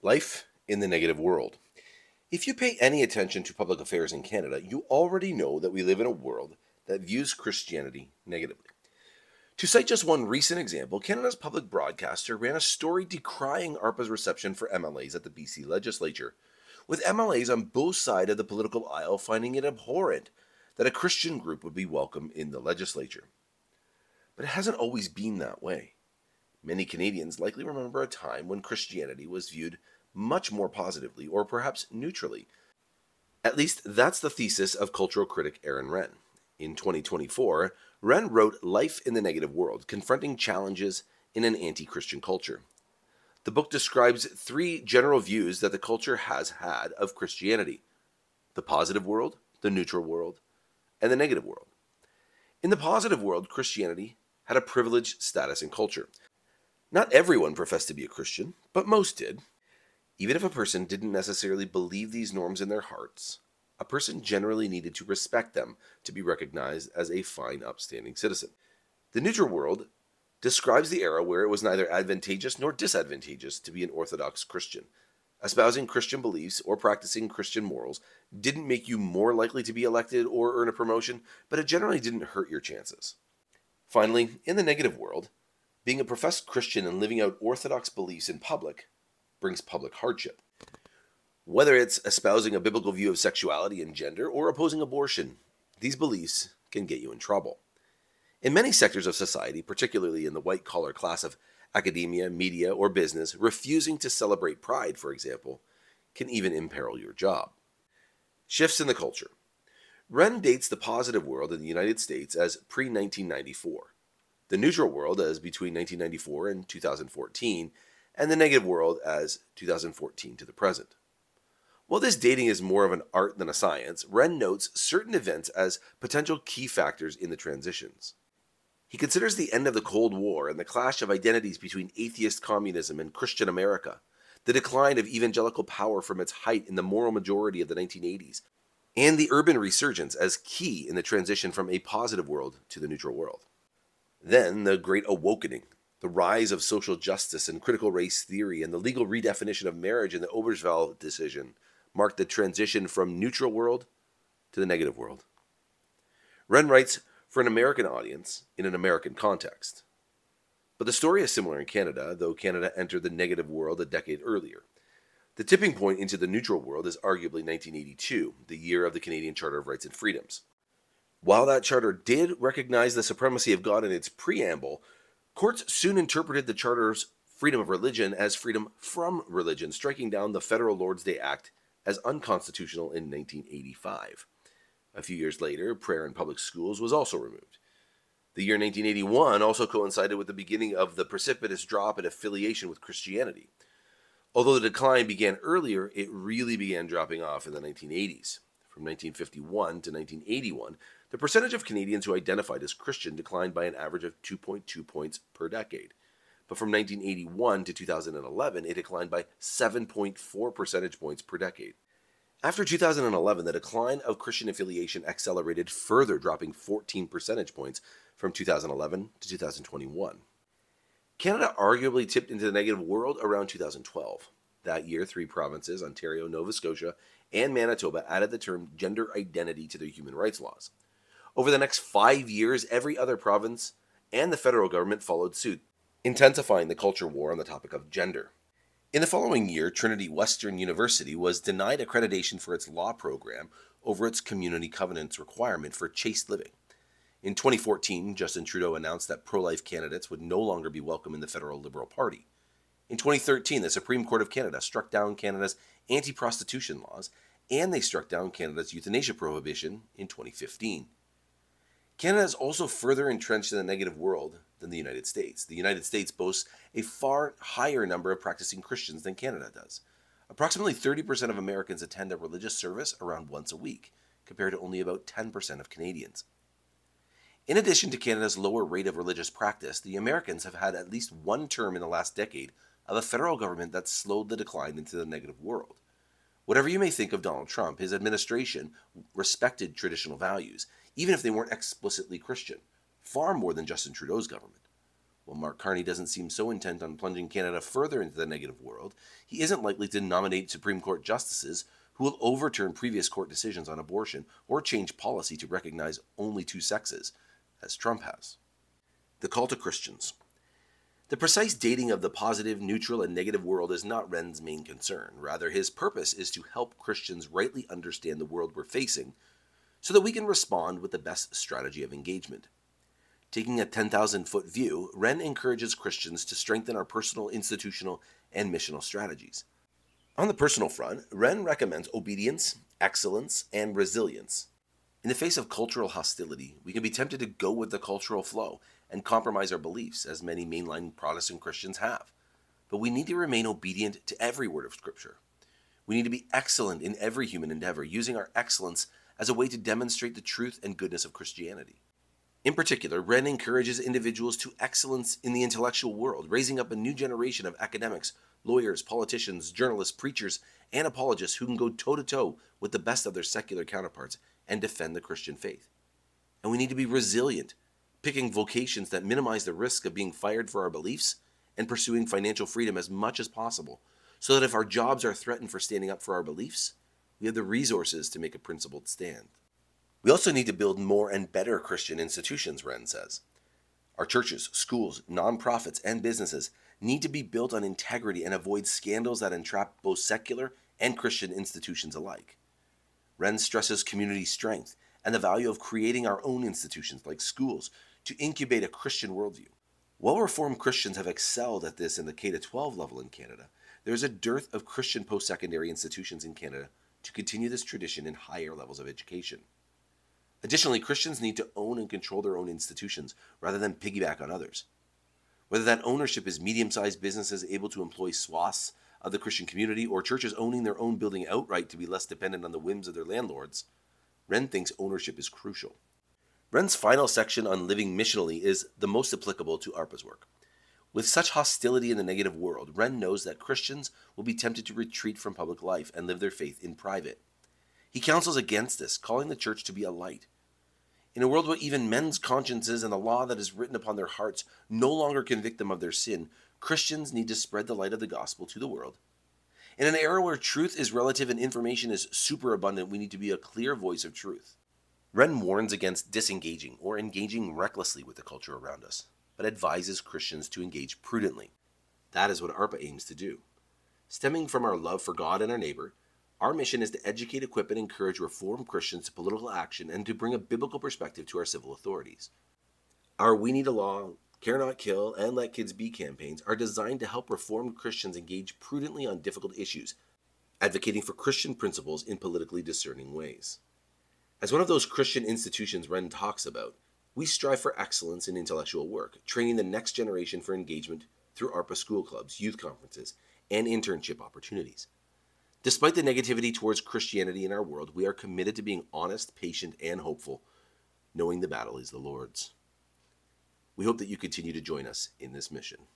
Life in the negative world. If you pay any attention to public affairs in Canada, you already know that we live in a world that views Christianity negatively. To cite just one recent example, Canada's public broadcaster ran a story decrying ARPA's reception for MLAs at the BC legislature, with MLAs on both sides of the political aisle finding it abhorrent that a Christian group would be welcome in the legislature. But it hasn't always been that way. Many Canadians likely remember a time when Christianity was viewed much more positively, or perhaps neutrally. At least that's the thesis of cultural critic Aaron Renn. In 2024, Renn wrote Life in the Negative World, Confronting Challenges in an Anti-Christian Culture. The book describes three general views that the culture has had of Christianity: the positive world, the neutral world, and the negative world. In the positive world, Christianity had a privileged status in culture. Not everyone professed to be a Christian, but most did. Even if a person didn't necessarily believe these norms in their hearts, a person generally needed to respect them to be recognized as a fine, upstanding citizen. The neutral world describes the era where it was neither advantageous nor disadvantageous to be an Orthodox Christian. Espousing Christian beliefs or practicing Christian morals didn't make you more likely to be elected or earn a promotion, but it generally didn't hurt your chances. Finally, in the negative world, being a professed Christian and living out Orthodox beliefs in public brings public hardship. Whether it's espousing a biblical view of sexuality and gender or opposing abortion, these beliefs can get you in trouble. In many sectors of society, particularly in the white-collar class of academia, media, or business, refusing to celebrate Pride, for example, can even imperil your job. Shifts in the culture. Renn dates the positive world in the United States as pre-1994, the neutral world as between 1994 and 2014, and the negative world as 2014 to the present. While this dating is more of an art than a science, Renn notes certain events as potential key factors in the transitions. He considers the end of the Cold War and the clash of identities between atheist communism and Christian America, the decline of evangelical power from its height in the moral majority of the 1980s, and the urban resurgence as key in the transition from a positive world to the neutral world. Then the Great Awakening, the rise of social justice and critical race theory, and the legal redefinition of marriage in the Obergefell decision marked the transition from neutral world to the negative world. Renn writes for an American audience in an American context. But the story is similar in Canada, though Canada entered the negative world a decade earlier. The tipping point into the neutral world is arguably 1982, the year of the Canadian Charter of Rights and Freedoms. While that charter did recognize the supremacy of God in its preamble, courts soon interpreted the charter's freedom of religion as freedom from religion, striking down the Federal Lord's Day Act as unconstitutional in 1985. A few years later, prayer in public schools was also removed. The year 1981 also coincided with the beginning of the precipitous drop in affiliation with Christianity. Although the decline began earlier, it really began dropping off in the 1980s. From 1951 to 1981, the percentage of Canadians who identified as Christian declined by an average of 2.2 points per decade. But from 1981 to 2011, it declined by 7.4 percentage points per decade. After 2011, the decline of Christian affiliation accelerated further, dropping 14 percentage points from 2011 to 2021. Canada arguably tipped into the negative world around 2012. That year, 3 provinces, Ontario, Nova Scotia, and Manitoba, added the term gender identity to their human rights laws. Over the next 5 years, every other province and the federal government followed suit, intensifying the culture war on the topic of gender. In the following year, Trinity Western University was denied accreditation for its law program over its community covenants requirement for chaste living. In 2014, Justin Trudeau announced that pro-life candidates would no longer be welcome in the federal Liberal Party. In 2013, the Supreme Court of Canada struck down Canada's anti-prostitution laws, and they struck down Canada's euthanasia prohibition in 2015. Canada is also further entrenched in the negative world than the United States. The United States boasts a far higher number of practicing Christians than Canada does. Approximately 30% of Americans attend a religious service around once a week, compared to only about 10% of Canadians. In addition to Canada's lower rate of religious practice, the Americans have had at least one term in the last decade of a federal government that slowed the decline into the negative world. Whatever you may think of Donald Trump, his administration respected traditional values, even if they weren't explicitly Christian, far more than Justin Trudeau's government. While Mark Carney doesn't seem so intent on plunging Canada further into the negative world, he isn't likely to nominate Supreme Court justices who will overturn previous court decisions on abortion or change policy to recognize only two sexes, as Trump has. The call to Christians. The precise dating of the positive, neutral, and negative world is not Ren's main concern. Rather, his purpose is to help Christians rightly understand the world we're facing so that we can respond with the best strategy of engagement. Taking a 10,000-foot view, Ren encourages Christians to strengthen our personal, institutional, and missional strategies. On the personal front, Ren recommends obedience, excellence, and resilience. In the face of cultural hostility, we can be tempted to go with the cultural flow and compromise our beliefs, as many mainline Protestant Christians have. But we need to remain obedient to every word of Scripture. We need to be excellent in every human endeavor, using our excellence as a way to demonstrate the truth and goodness of Christianity. In particular, Ren encourages individuals to excellence in the intellectual world, raising up a new generation of academics, lawyers, politicians, journalists, preachers, and apologists who can go toe-to-toe with the best of their secular counterparts and defend the Christian faith. And we need to be resilient, picking vocations that minimize the risk of being fired for our beliefs and pursuing financial freedom as much as possible, so that if our jobs are threatened for standing up for our beliefs, we have the resources to make a principled stand. We also need to build more and better Christian institutions, Ren says. Our churches, schools, nonprofits, and businesses need to be built on integrity and avoid scandals that entrap both secular and Christian institutions alike. Ren stresses community strength and the value of creating our own institutions like schools to incubate a Christian worldview. While Reformed Christians have excelled at this in the K-12 level in Canada, there is a dearth of Christian post-secondary institutions in Canada to continue this tradition in higher levels of education. Additionally, Christians need to own and control their own institutions rather than piggyback on others. Whether that ownership is medium-sized businesses able to employ swaths of the Christian community or churches owning their own building outright to be less dependent on the whims of their landlords, Ren thinks ownership is crucial. Ren's final section on living missionally is the most applicable to ARPA's work. With such hostility in the negative world, Ren knows that Christians will be tempted to retreat from public life and live their faith in private. He counsels against this, calling the church to be a light. In a world where even men's consciences and the law that is written upon their hearts no longer convict them of their sin, Christians need to spread the light of the gospel to the world. In an era where truth is relative and information is superabundant, we need to be a clear voice of truth. Ren warns against disengaging or engaging recklessly with the culture around us, but advises Christians to engage prudently. That is what ARPA aims to do. Stemming from our love for God and our neighbor, our mission is to educate, equip, and encourage Reformed Christians to political action and to bring a biblical perspective to our civil authorities. Our We Need a Law, Care Not Kill, and Let Kids Be campaigns are designed to help Reformed Christians engage prudently on difficult issues, advocating for Christian principles in politically discerning ways. As one of those Christian institutions Ren talks about, we strive for excellence in intellectual work, training the next generation for engagement through ARPA school clubs, youth conferences, and internship opportunities. Despite the negativity towards Christianity in our world, we are committed to being honest, patient, and hopeful, knowing the battle is the Lord's. We hope that you continue to join us in this mission.